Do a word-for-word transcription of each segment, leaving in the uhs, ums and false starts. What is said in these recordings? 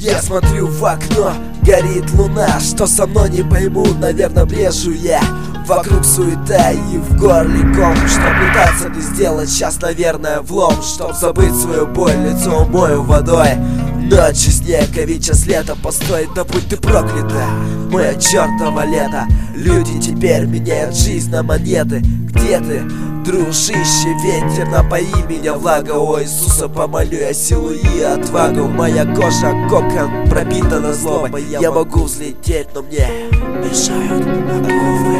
Я смотрю в окно, горит луна. Что со мной, не пойму, наверное, брежу я. Вокруг суета и в горле ком. Что пытаться мне сделать сейчас, наверное, влом. Чтоб забыть свою боль, лицо умою водой. Ночью снег, а ведь час лета, постой, да будь ты проклята, мое чертово лето. Люди теперь меняют жизнь на монеты. Где ты, дружище, ветер, напои меня влага. О Иисуса, помолю я силу и отвагу. Моя кожа кокон, пробита на злобой. Я могу взлететь, но мне мешают оковы.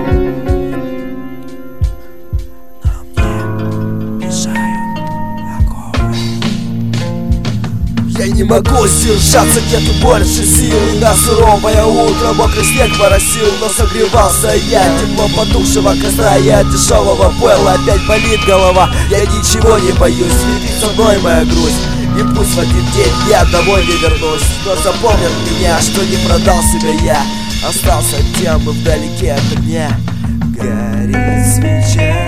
Я не могу сдержаться, где-то больше сил. На суровое утро мокрый снег моросил, но согревался я тепло потухшего костра. Я от дешевого пойла, опять болит голова. Я ничего не боюсь, летит со мной моя грусть. И пусть в один день я домой не вернусь, но запомнят меня, что не продал себя я. Остался тем и вдалеке от огня горит свеча.